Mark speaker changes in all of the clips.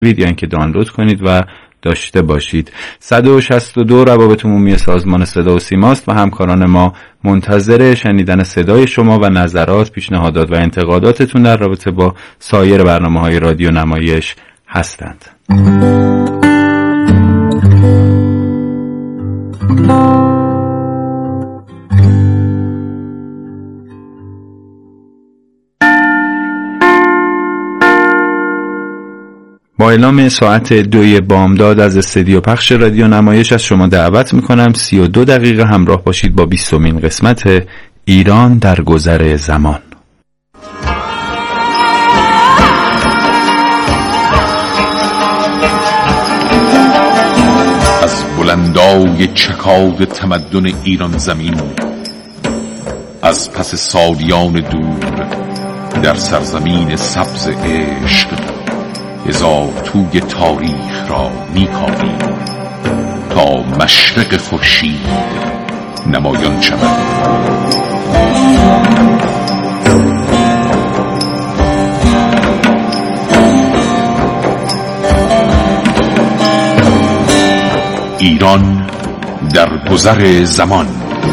Speaker 1: یا اینکه دانلود کنید و داشته باشید. 162 روابط عمومی سازمان صدا و سیماست و همکاران ما منتظر شنیدن صدای شما و نظرات، پیشنهادات و انتقاداتتون در رابطه با سایر برنامه‌های رادیو نمایش هستند. با اعلام ساعت 2 بامداد از استدیو پخش رادیو نمایش از شما دعوت میکنم 32 دقیقه همراه باشید با 20مین قسمت ایران در گذر زمان.
Speaker 2: از بلندای چکاد تمدن ایران زمین، از پس سالیان دور در سرزمین سبز عشق، هزار توی تاریخ را می‌کاویم تا مشرق خورشید نمایان شود. ایران در گذر زمان.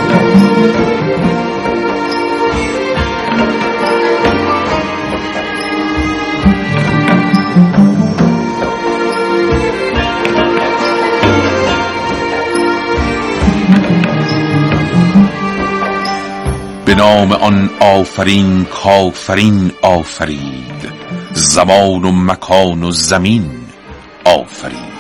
Speaker 2: به نام آن آفرین کافرین آفرید، زمان و مکان و زمین آفرید.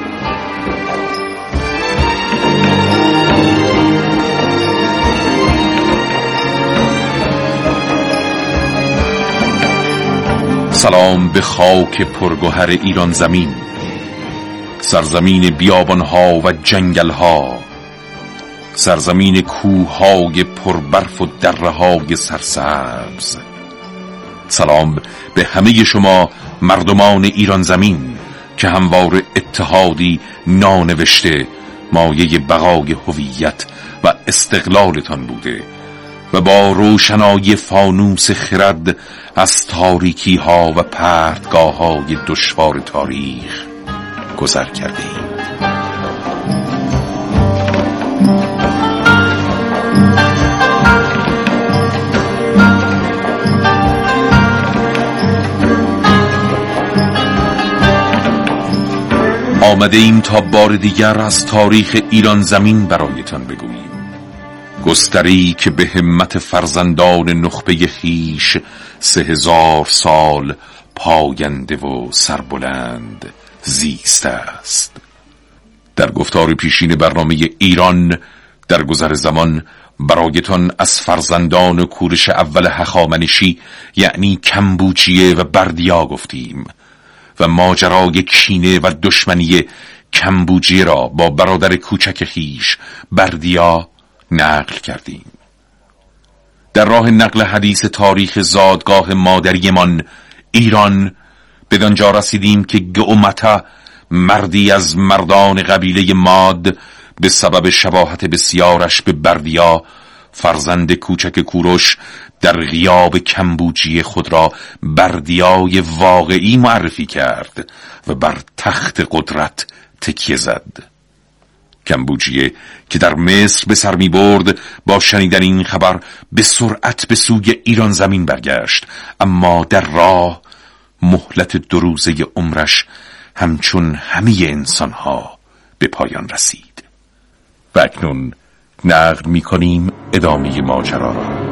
Speaker 2: سلام به خاک پرگوهر ایران زمین، سرزمین بیابانها و جنگلها، سرزمین کوههای پربرف و دره‌های سرسبز. سلام به همه شما مردمان ایران زمین که هموار اتحادی نانوشته مایه بقای هویت و استقلالتان بوده و با روشنایی فانوس خرد از تاریکی ها و پرتگاه های دشوار تاریخ گذر کرده اید. آمده ایم تا بار دیگر از تاریخ ایران زمین برایتان بگوییم، گستری که به همت فرزندان نخبه خویش 3000 سال پاینده و سربلند زیسته است. در گفتار پیشین برنامه ایران در گذر زمان برایتان از فرزندان کورش اول هخامنشی یعنی کمبوجیه و بردیا گفتیم و ماجرای کینه و دشمنی کمبوجیه را با برادر کوچک خویش بردیا نقل کردیم. در راه نقل حدیث تاریخ زادگاه مادریمان ایران بدانجا رسیدیم که گئومتا، مردی از مردان قبیله ماد، به سبب شباهت بسیارش به بردیا فرزند کوچک کوروش در غیاب کمبوجی خود را بردیای واقعی معرفی کرد و بر تخت قدرت تکیه زد. کمبوجیه که در مصر به سر می برد با شنیدن این خبر به سرعت به سوی ایران زمین برگشت، اما در راه مهلت 2 روزه عمرش همچون همه انسانها به پایان رسید. و اکنون نقل می کنیم ادامه ماجرا را.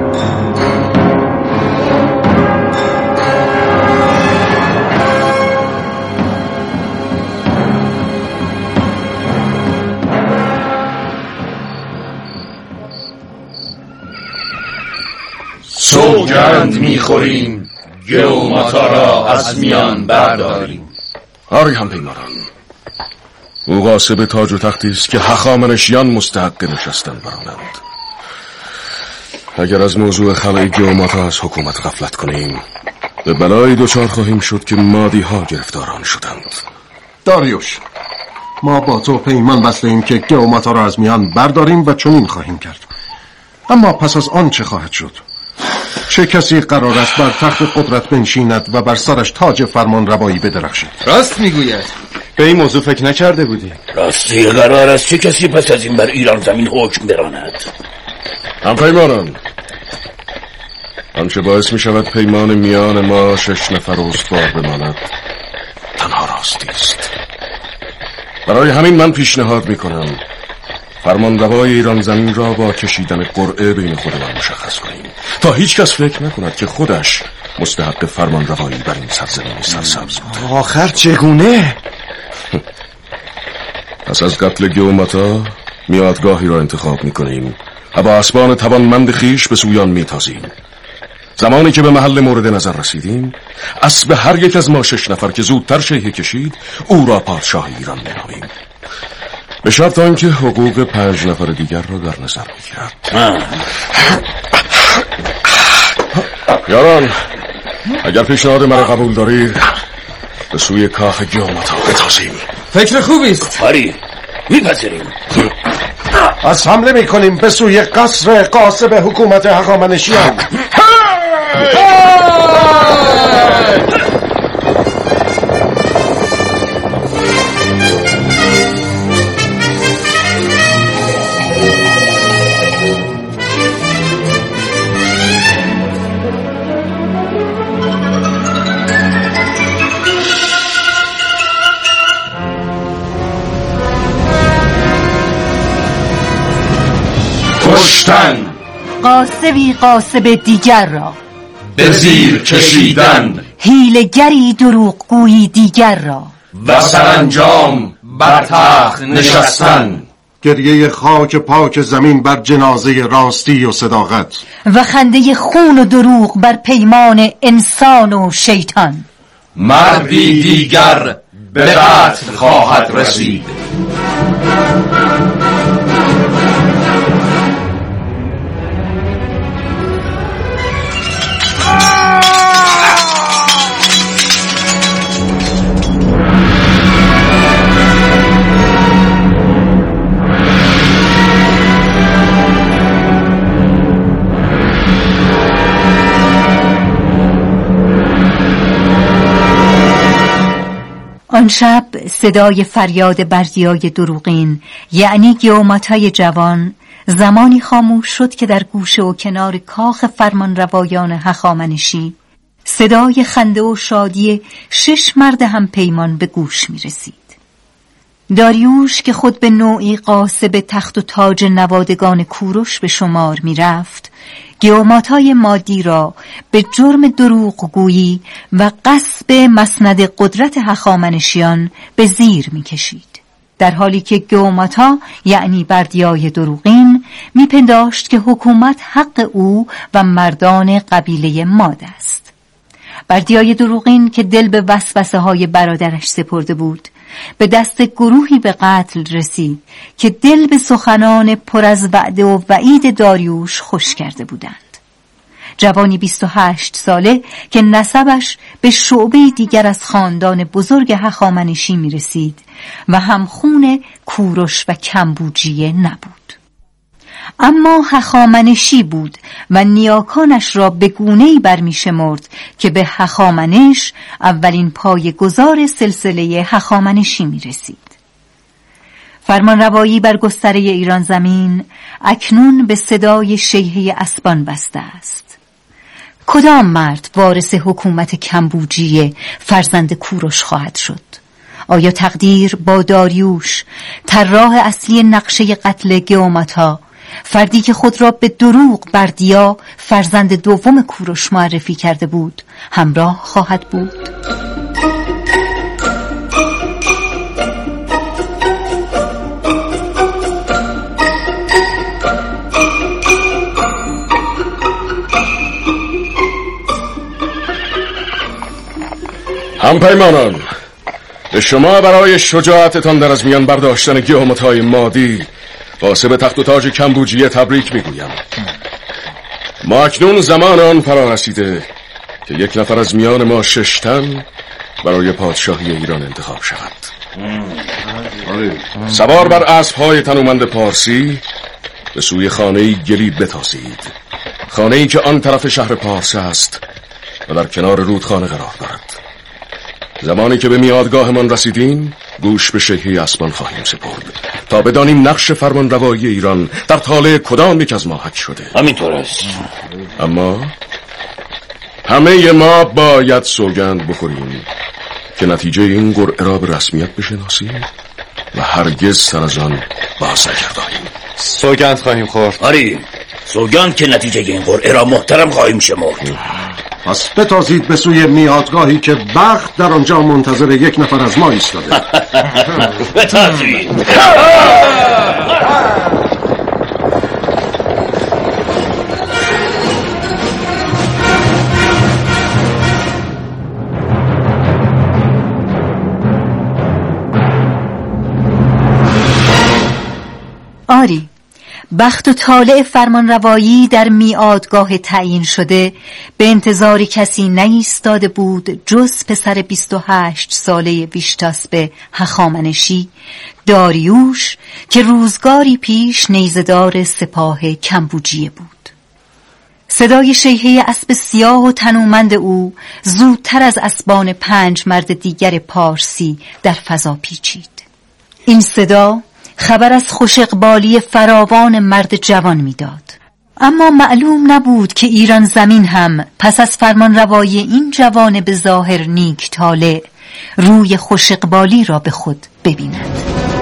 Speaker 3: سوگند میخوریم گئومتا را از میان برداریم.
Speaker 4: آری هم پیماران، او غاصب تاج و تختی است که هخامنشیان مستحق نشستن بر آنند. اگر از موضوع خلع گئومتا از حکومت غفلت کنیم به بلایی دچار خواهیم شد که مادی ها گرفتاران شدند.
Speaker 5: داریوش، ما با تو پیمان بستیم که گئومتا را از میان برداریم و چنین خواهیم کرد. اما پس از آن چه خواهد شد؟ چه کسی قرار است بر تخت قدرت بنشیند و بر سرش تاج فرمان روایی بدرخشد؟
Speaker 6: راست میگوید. به این موضوع فکر نکرده بودی.
Speaker 3: راستی قرار است چه کسی پس از این بر ایران زمین حکم براند؟
Speaker 4: همپیمانان، آنچه باعث می شود پیمان میان ما 6 نفر استوار بماند تنها راستی است. برای همین من پیشنهاد می کنم فرمانروای ایران زمین را با کشیدن قرعه بین خودمان مشخص کنیم تا هیچ کس فکر نکند که خودش مستحق فرمانروایی بر این سرزمین سرسبز بود.
Speaker 6: آخر چگونه؟
Speaker 4: پس از قتل گیوماتا میادگاهی را انتخاب می کنیم و با اسبان توانمند خیش به سویان می تازیم. زمانی که به محل مورد نظر رسیدیم اسب هر یک از ما 6 نفر که زودتر شیهه کشید او را پادشاه ایران می نامیم، به شرط آنکه حقوق 5 نفر دیگر را در نظر بگیرد. یاران، اگر پیشنهاد مرا قبول دارید به سوی کاخ گیوماتا بتازیم.
Speaker 6: فکر خوبی است.
Speaker 3: آری میپذیریم.
Speaker 5: از حمله میکنیم به سوی قصر غاصب حکومت هخامنشیان.
Speaker 3: کشتن،
Speaker 7: غاصبی غاصب دیگر را
Speaker 3: به زیر کشیدن،
Speaker 7: حیله‌گری دروغگویی دیگر را
Speaker 3: و سرانجام بر تخت نشستن.
Speaker 5: گریه خاک پاک زمین بر جنازه راستی و صداقت
Speaker 7: و خنده خون و دروغ بر پیمان انسان و شیطان.
Speaker 3: مردی دیگر به قتل خواهد رسید.
Speaker 7: آن شب صدای فریاد بردیای دروغین، یعنی گیوماتای جوان، زمانی خاموش شد که در گوشه و کنار کاخ فرمانروایان هخامنشی صدای خنده و شادی 6 مرد هم پیمان به گوش می رسید. داریوش که خود به نوعی غاصب تخت و تاج نوادگان کوروش به شمار می رفت، گیوماتای مادی را به جرم دروغگویی و غصب مسند قدرت هخامنشیان به زیر می کشید، در حالی که گیوماتا یعنی بردیای دروغین میپنداشت که حکومت حق او و مردان قبیله ماد است. بردیای دروغین که دل به وسوسه های برادرش سپرده بود، به دست گروهی به قتل رسید که دل به سخنان پر از وعده و وعید داریوش خوش کرده بودند. جوانی 28 ساله که نسبش به شعبه دیگر از خاندان بزرگ هخامنشی می رسید و همخون کوروش و کمبوجیه نبود. اما هخامنشی بود و نیاکانش را به گونه‌ای برمی شمرد که به هخامنش اولین پایه‌گذار سلسله هخامنشی می رسید. فرمانروایی بر گستره ایران زمین اکنون به صدای شیهه اسبان بسته است. کدام مرد وارث حکومت کمبوجیه فرزند کوروش خواهد شد؟ آیا تقدیر با داریوش، طراح اصلی نقشه قتل گیوماتا، فردی که خود را به دروغ بردیا فرزند دوم کوروش معرفی کرده بود، همراه خواهد بود؟
Speaker 4: همپیمانان، به شما برای شجاعتتان در از میان برداشتن گیوماتای مادی غاصب تخت و تاج کمبوجیه تبریک میگویم. ما اکنون زمان آن فرا رسیده که 1 نفر از میان ما 6 تن برای پادشاهی ایران انتخاب شود. سوار بر اسب‌های تنومند پارسی به سوی خانه گلی بتازید خانه‌ای که آن طرف شهر پارس است و در کنار رودخانه قرار دارد. زمانی که به میادگاهمان رسیدیم گوش به شیهه اسبان خواهیم سپرد تا بدانیم نقش فرمانروایی ایران در طالع کدام یک از ما حک شده.
Speaker 3: همینطور است.
Speaker 4: اما همه ما باید سوگند بخوریم که نتیجه این قرعه را به رسمیت بشناسیم و هرگز سر از آن باز نگردانیم.
Speaker 6: سوگند خواهیم خورد.
Speaker 3: آری، سوگند که نتیجه این قرعه را محترم خواهیم شمرد.
Speaker 5: پس بتازید به سوی میادگاهی که بخت در آنجا منتظر یک نفر از ما ایستاده.
Speaker 3: بتازید.
Speaker 7: آری، بخت و طالع فرمانروایی در میادگاه تعیین شده به انتظار کسی نایستاده بود جز پسر 28 ساله ویشتاسپ هخامنشی داریوش که روزگاری پیش نیزه‌دار سپاه کمبوجیه بود. صدای شیهه اسب سیاه و تنومند او زودتر از اسبان 5 مرد دیگر پارسی در فضا پیچید. این صدا خبر از خوش اقبالی فراوان مرد جوان میداد. اما معلوم نبود که ایران زمین هم پس از فرمانروایی این جوان به ظاهر نیک طالع روی خوش اقبالی را به خود ببیند.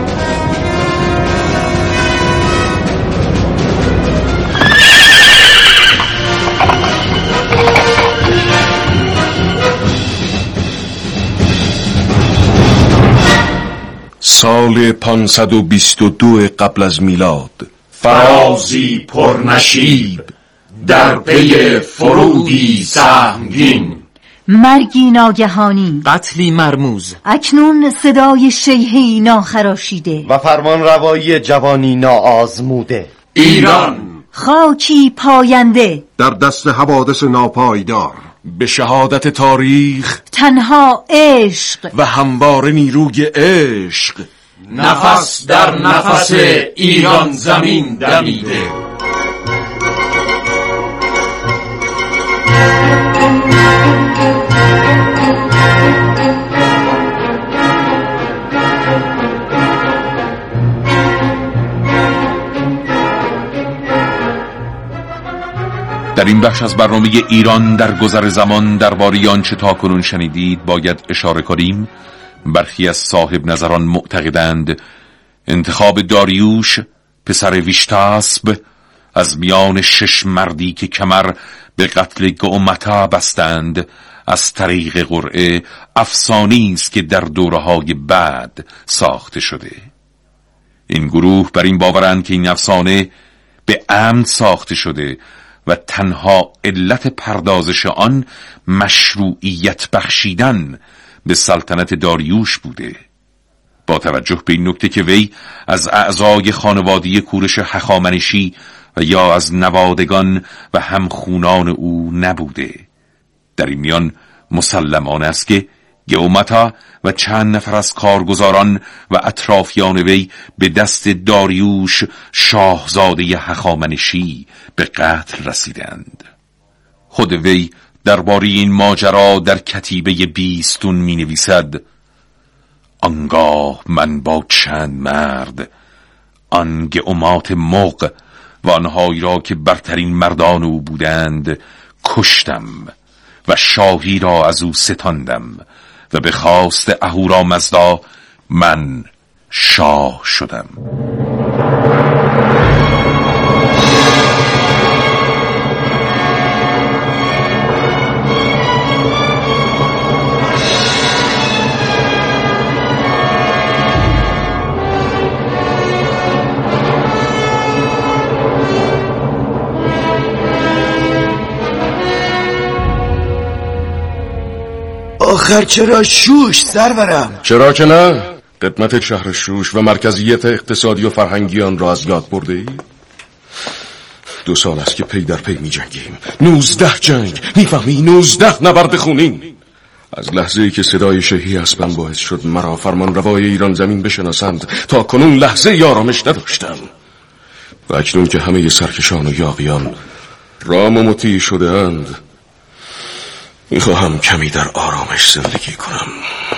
Speaker 4: سال 522 قبل از میلاد،
Speaker 8: فرازی پرنشیب در پی فرودی سهمگین،
Speaker 7: مرگی ناگهانی،
Speaker 6: قتلی مرموز،
Speaker 7: اکنون صدای شیهه‌ای ناخراشیده
Speaker 5: و فرمان روایی جوانی ناآزموده.
Speaker 8: ایران
Speaker 7: خاکی پاینده
Speaker 5: در دست حوادث ناپایدار،
Speaker 4: به شهادت تاریخ
Speaker 7: تنها عشق
Speaker 4: و همواره نیروی عشق،
Speaker 8: نفس در نفس ایران زمین دمیده.
Speaker 2: در این بخش از برنامه ایران در گذر زمان درباره آنچه تاکنون شنیدید باید اشاره کنیم. برخی از صاحب نظران معتقدند انتخاب داریوش پسر ویشتاسپ از میان 6 مردی که کمر به قتل گئومتا بستند از طریق قرعه افسانه‌ای است که در دوره‌های بعد ساخته شده. این گروه بر این باورند که این افسانه به عمد ساخته شده و تنها علت پردازش آن مشروعیت بخشیدن به سلطنت داریوش بوده، با توجه به این نکته که وی از اعضای خانواده کوروش هخامنشی و یا از نوادگان و همخونان او نبوده. در این میان مسلمان است که گئومتا و چند نفر از کارگزاران و اطرافیان وی به دست داریوش شاهزاده هخامنشی به قتل رسیدند. خود وی درباره این ماجرا در کتیبه بیستون می نویسد: آنگاه من با چند مرد آن گئومات مغ و آنهایی را که برترین مردان او بودند کشتم و شاهی را از او ستاندم و به خواست اهورامزدا من شاه شدم.
Speaker 3: آخر چرا شوش سرورم؟
Speaker 4: چرا که نه؟ قدمت شهر شوش و مرکزیت اقتصادی و فرهنگی آن را از یاد برده ای؟ 2 سال است که پی در پی می جنگیم. 19 جنگ، میفهمی؟ 19 نبرد خونین. از لحظه ای که صدای شهی اسبم باعث شد مرا فرمان روای ایران زمین بشناسند تا کنون لحظه آرامش نداشتم. و اکنون که همه سرکشان و یاغیان رام و مطیع شده اند. میخواهم کمی در آرامش زندگی کنم.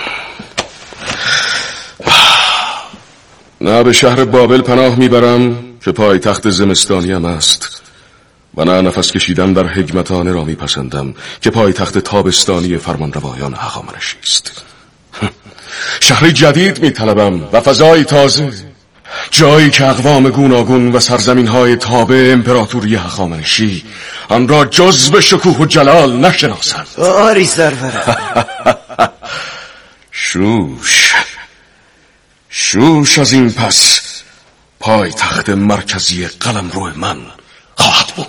Speaker 4: نه به شهر بابل پناه میبرم که پای تخت زمستانیم است، و نه نفس کشیدن در حکمتانه را میپسندم که پای تخت تابستانی فرمانروایان هخامنشی است. شهری جدید میطلبم و فضای تازه، جایی که اقوام گوناگون و سرزمین‌های تابع امپراتوری هخامنشی آن را جز به شکوه و جلال نشناسند.
Speaker 3: آری سرورم.
Speaker 4: شوش از این پس پای تخت مرکزی قلمرو من خواهد بود.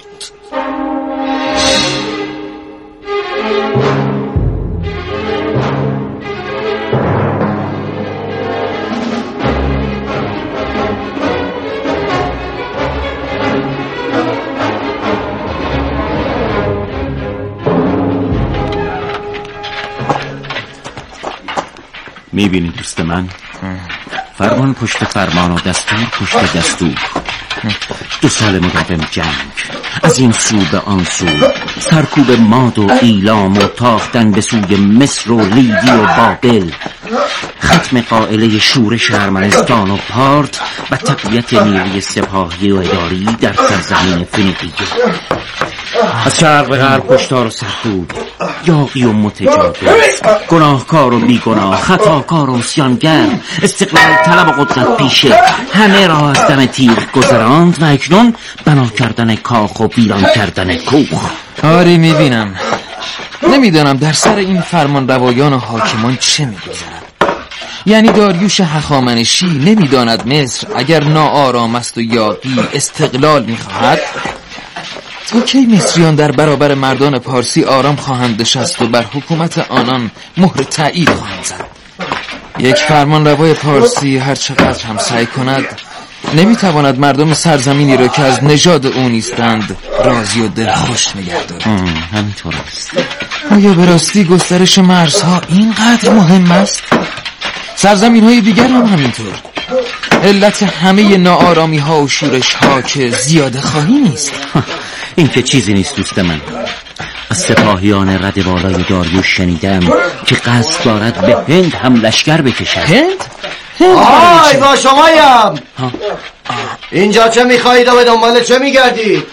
Speaker 9: میبینی دوست من؟ فرمان پشت فرمان و دستور پشت دستور. 2 سال مداوم جنگ، از این سو به آن سو، سرکوب ماد و ایلام و تاختن به سوی مصر و لیدی و بابل، ختم قائله شورش ارمنستان و پارت و تقویت نیروی سپاهی و اداری در سرزمین فنیقیه. از شرق به غرب کشتار و سرکوب، یاغی و متجاوز، گناهکار و بیگناه، خطاکار و عصیانگر، استقلال طلب و قدرت پیشه، همه را از دم تیغ گذراند و اکنون بنا کردن کاخ و ویران کردن کوخ.
Speaker 10: آری میبینم. نمیدانم در سر این فرمان روایان و حاکمان چه میگذرد. یعنی داریوش هخامنشی نمیداند مصر اگر ناآرام است و یاغی استقلال میخواهد، تا کی مصریان در برابر مردان پارسی آرام خواهند نشست و بر حکومت آنان مهر تایید خواهند زد؟ یک فرمان روای پارسی هر چقدر هم سعی کند نمیتواند مردم سرزمینی را که از نژاد او نیستند راضی و دلخوش نگه دارد.
Speaker 9: همینطور است.
Speaker 10: آیا به راستی گسترش مرزها اینقدر مهم است؟ سرزمین های دیگر هم همینطور. علت همه ناآرامی ها و شورش ها که زیاده خواهی نیست.
Speaker 9: این که چیزی نیست دوست من. از سپاهیان رد بالای داریوش شنیدم که قصد دارد به هند هم لشکر بکشد.
Speaker 10: هند؟
Speaker 3: آی با شمایم. اینجا چه میخواهید و به دنبال چه میگردید؟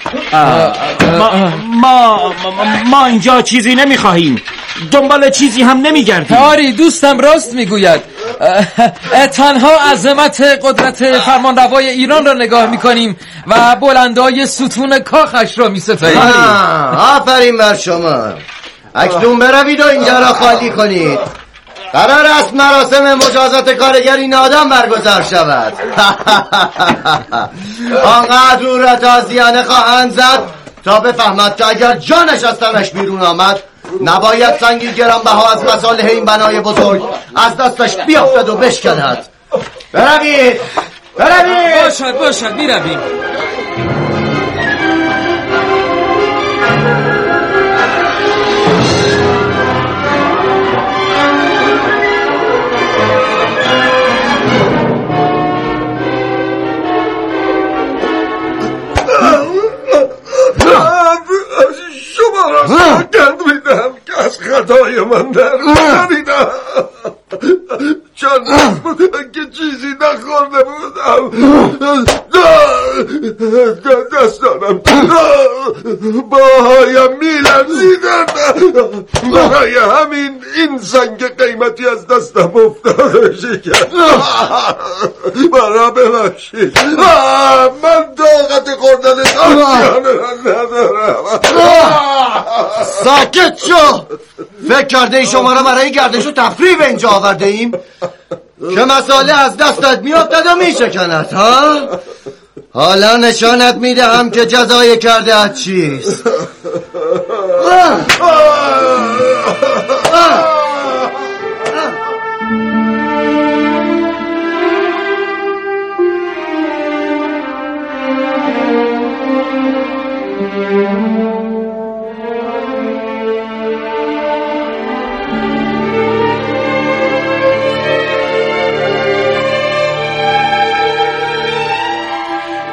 Speaker 9: ما اینجا چیزی نمیخواهیم، دنبال چیزی هم نمیگردیم.
Speaker 10: آری دوستم راست میگوید. تنها عظمت قدرت فرمانروای ایران را نگاه میکنیم و بلندای ستون کاخش را میستاییم.
Speaker 3: آفرین بر شما. اکنون بروید و اینجا را خالی کنید. قرار است مراسم مجازات کارگر این آدم برگزار شود. آنقدر او را تازیانه خواهند زد تا بفهمد که اگر جانش از تنش بیرون آمد نباید سنگی گرانبها از مصالح این بنای بزرگ از دستش بیافتد و بشکند. بروید.
Speaker 10: باشد میرویم.
Speaker 5: شما را سوگند میدم که از خطای من در نمیدم، چون که چیزی نخورده بودم. دستانم باهایم میلرزیدند، برای همین این سنگ قیمتی از دستم افتاده شکست. برا ببخشید، من طاقت خوردن تازیانه را ندارم.
Speaker 3: ساکت شو. فکر کرده ای شما را برای گردش و تفریح به اینجا آورده ایم که مسئله از دستت میافتد و میشکند ها؟ حالا نشانت میدهم که جزای کرده چیست.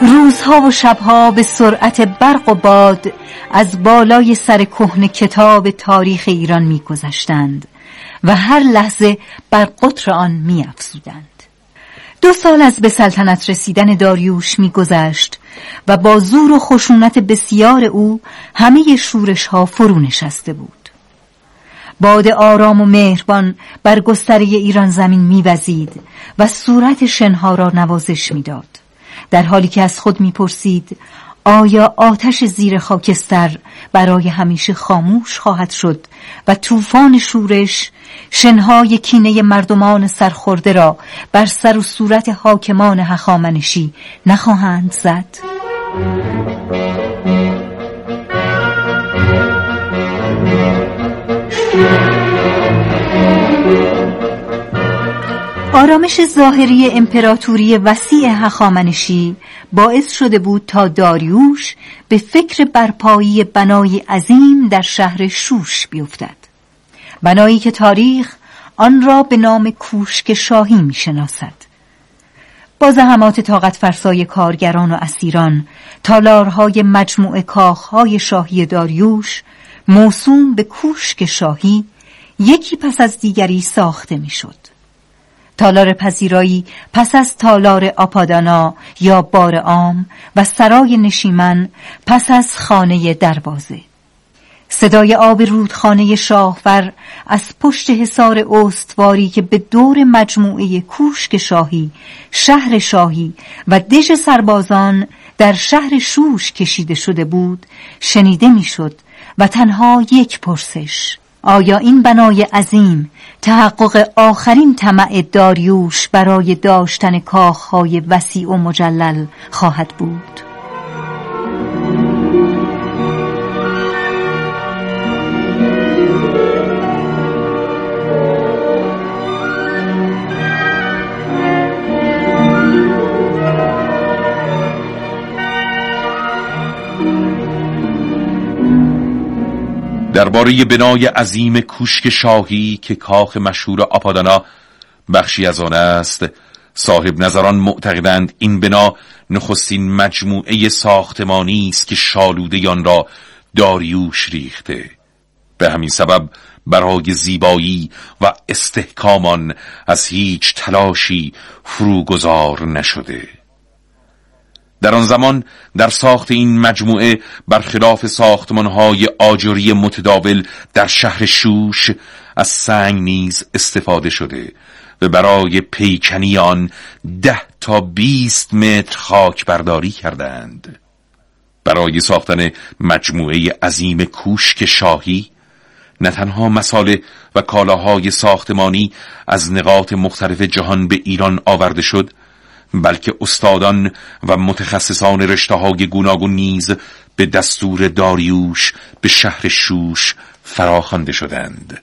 Speaker 7: روزها و شبها به سرعت برق و باد از بالای سر کهنه کتاب تاریخ ایران می‌گذشتند و هر لحظه بر قطر آن می‌افزودند. 2 سال از به سلطنت رسیدن داریوش می‌گذشت و با زور و خشونت بسیار او همه شورش‌ها فرو نشسته بود. باد آرام و مهربان بر گستره ایران زمین می‌وزید و صورت شنها را نوازش می‌داد، در حالی که از خود می‌پرسید آیا آتش زیر خاکستر برای همیشه خاموش خواهد شد و طوفان شورش شنهای کینه مردمان سرخورده را بر سر و صورت حاکمان هخامنشی نخواهند زد؟ آرامش ظاهری امپراتوری وسیع هخامنشی باعث شده بود تا داریوش به فکر برپایی بنای عظیم در شهر شوش بیفتد، بنایی که تاریخ آن را به نام کوشک شاهی می شناسد. با زحمات طاقت فرسای کارگران و اسیران، تالارهای مجموعه کاخهای شاهی داریوش موسوم به کوشک شاهی یکی پس از دیگری ساخته می شد. تالار پذیرایی پس از تالار آپادانا یا بار عام و سرای نشیمن پس از خانه دروازه. صدای آب رودخانه شاهور از پشت حصار استواری که به دور مجموعه کوشک شاهی، شهر شاهی و دژ سربازان در شهر شوش کشیده شده بود شنیده میشد و تنها یک پرسش: آیا این بنای عظیم تحقق آخرین طمع داریوش برای داشتن کاخهای وسیع و مجلل خواهد بود؟
Speaker 2: درباره بنای عظیم کوشک شاهی که کاخ مشهور آپادانا بخشی از آن است، صاحب نظران معتقدند این بنا نخستین مجموعه ساختمانی است که شالوده آن را داریوش ریخته. به همین سبب برای زیبایی و استحکام آن از هیچ تلاشی فروگذار نشده. در آن زمان در ساخت این مجموعه برخلاف ساختمان‌های آجری متداول در شهر شوش از سنگ نیز استفاده شده و برای پیکنی آن 10 تا 20 متر خاک برداری کردند. برای ساختن مجموعه عظیم کوشک شاهی نه تنها مصالح و کالاهای ساختمانی از نقاط مختلف جهان به ایران آورده شد، بلکه استادان و متخصصان رشته‌های گوناگون نیز به دستور داریوش به شهر شوش فراخوانده شدند.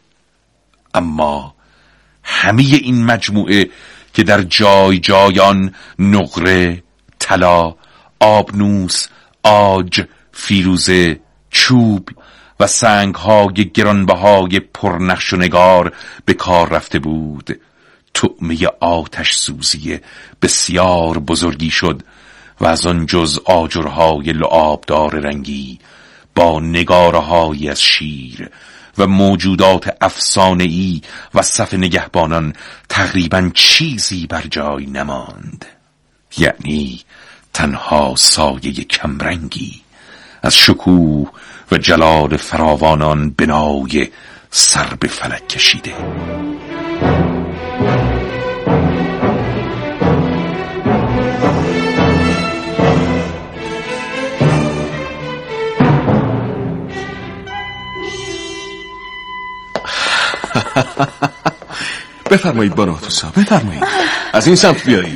Speaker 2: اما همه این مجموعه که در جای جای آن نقره، طلا، آبنوس، عاج، فیروزه، چوب و سنگ‌های گرانبهای پرنقش و نگار به کار رفته بود، طعمه آتش سوزی بسیار بزرگی شد و از آن جز آجرهای لعابدار رنگی با نگاره‌های از شیر و موجودات افسانه‌ای و صف نگهبانان تقریباً چیزی بر جای نماند. یعنی تنها سایه کمرنگی از شکوه و جلال فراوانان بنای سر به فلک کشیده.
Speaker 4: بفرمایید بانو آتوسا، بفرمایید. از این سمت بیایید.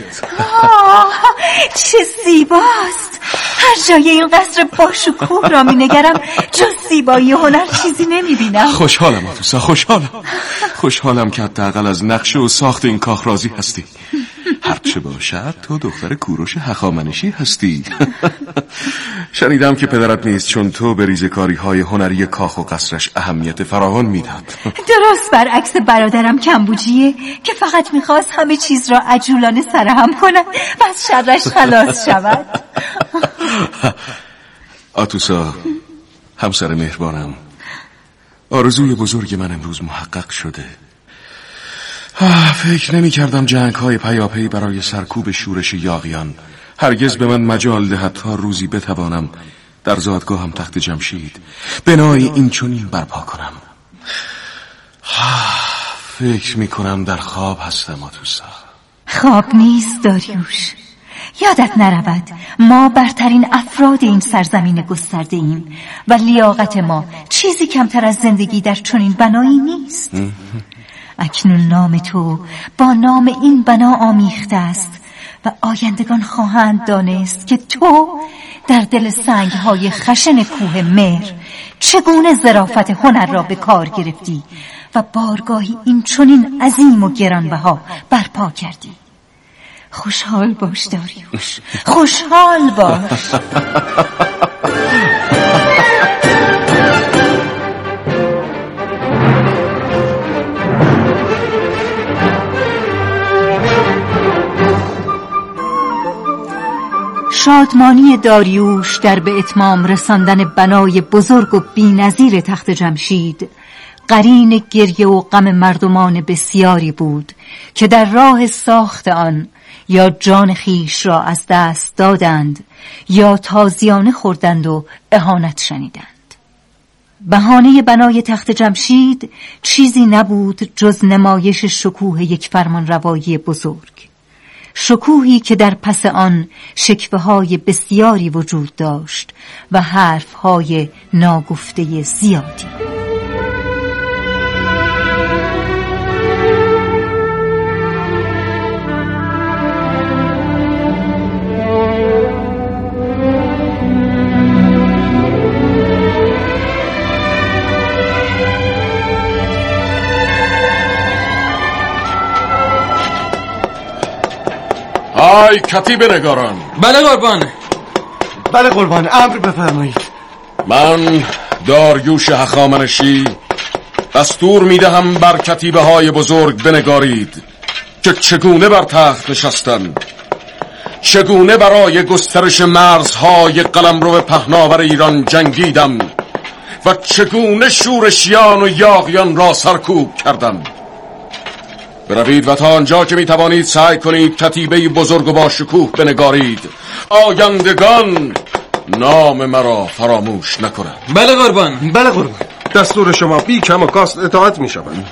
Speaker 7: چه زیباست! هر جای این قصر باشکوه را می نگرم جز زیبایی هنر چیزی نمی بینم.
Speaker 4: خوشحالم آتوسا، خوشحالم که حداقل از نقشه و ساخت این کاخ راضی هستی. هرچه باشد تو دختر کوروش هخامنشی هستی. شنیدم که پدرت نیست چون تو به ریزکاری‌های هنری کاخ و قصرش اهمیت فراوان میداد.
Speaker 7: درست برعکس برادرم کمبوجیه که فقط میخواست همه چیز را عجولانه سرهم کنم و از شرش خلاص شود.
Speaker 4: آتوسا، همسر مهربانم، آرزوی بزرگ من امروز محقق شده. فکر نمی کردم جنگ های پیاپی برای سرکوب شورش یاغیان هرگز به من مجال دهد تا روزی بتوانم در زادگاهم تخت جمشید بنای این چنین برپا کنم. فکر می کنم در خواب هستم آتوسا.
Speaker 7: خواب نیست داریوش. یادت نرود ما برترین افراد این سرزمین گسترده ایم و لیاقت ما چیزی کمتر از زندگی در چنین بنایی نیست. اکنون نام تو با نام این بنا آمیخته است و آیندگان خواهند دانست که تو در دل سنگهای خشن کوه مهر چگونه ظرافت هنر را به کار گرفتی و بارگاهی این چنین عظیم و گرانبها برپا کردی. خوشحال باش داریوش، خوشحال باش. شادمانی داریوش در به اتمام رساندن بنای بزرگ و بی‌نظیر تخت جمشید قرین گریه و غم مردمان بسیاری بود که در راه ساخت آن یا جان خیش را از دست دادند یا تازیانه خوردند و اهانت شنیدند. بهانه بنای تخت جمشید چیزی نبود جز نمایش شکوه یک فرمانروایی بزرگ، شکوهی که در پس آن شکوه‌های بسیاری وجود داشت و حرف‌های ناگفته زیادی.
Speaker 4: های کتیب نگاران.
Speaker 10: بله قربان.
Speaker 3: بله قربان، امر بفرمایید.
Speaker 4: من داریوش هخامنشی دستور میدهم بر کتیبه های بزرگ بنگارید که چگونه بر تخت نشستن، چگونه برای گسترش مرزهای قلمرو پهناور ایران جنگیدم و چگونه شورشیان و یاغیان را سرکوب کردم. بروید و تا آنجا که میتوانید سعی کنید کتیبه بزرگ و با شکوه بنگارید، آیندگان نام مرا فراموش نکنند.
Speaker 10: بله قربان.
Speaker 5: بله قربان. دستور شما بی کم و کاست اطاعت می شود.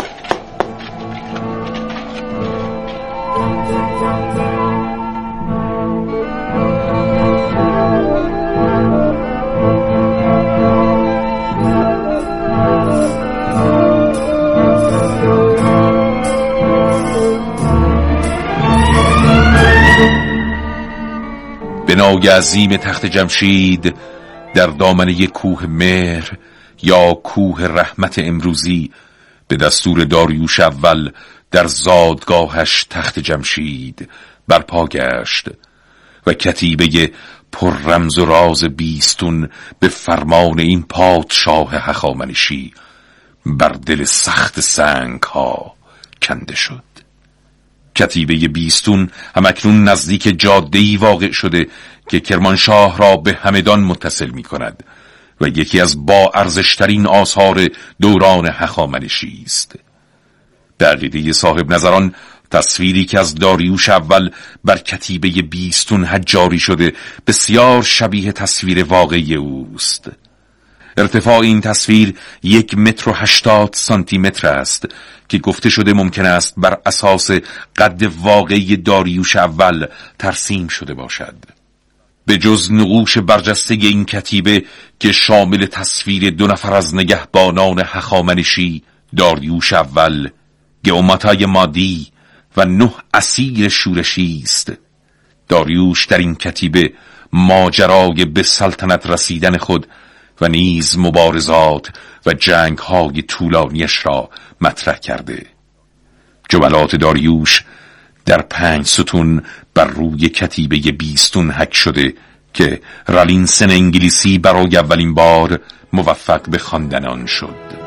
Speaker 2: بنای عظیم تخت جمشید در دامنه کوه مهر یا کوه رحمت امروزی به دستور داریوش اول در زادگاهش تخت جمشید برپا گشت و کتیبه پر رمز و راز بیستون به فرمان این پادشاه هخامنشی بر دل سخت سنگ ها کنده شد. کتیبه بیستون همکنون نزدیک جاده‌ای واقع شده که کرمانشاه را به همدان متصل می کند و یکی از با ارزشترین آثار دوران هخامنشی است. به عقیده صاحب نظران تصویری که از داریوش اول بر کتیبه بیستون حجاری شده بسیار شبیه تصویر واقعی اوست. ارتفاع این تصویر 1.80 سانتیمتر است که گفته شده ممکن است بر اساس قد واقعی داریوش اول ترسیم شده باشد. به جز نقوش برجسته این کتیبه که شامل تصویر 2 نفر از نگهبانان هخامنشی، داریوش اول، گئوماتای مادی و 9 اسیر شورشی است، داریوش در این کتیبه ماجرای به سلطنت رسیدن خود و نیز مبارزات و جنگ‌های طولانیش را مطرح کرده. جملات داریوش در 5 ستون بر روی کتیبه بیستون حک شده که رالینسن انگلیسی برای اولین بار موفق به خواندن آن شد.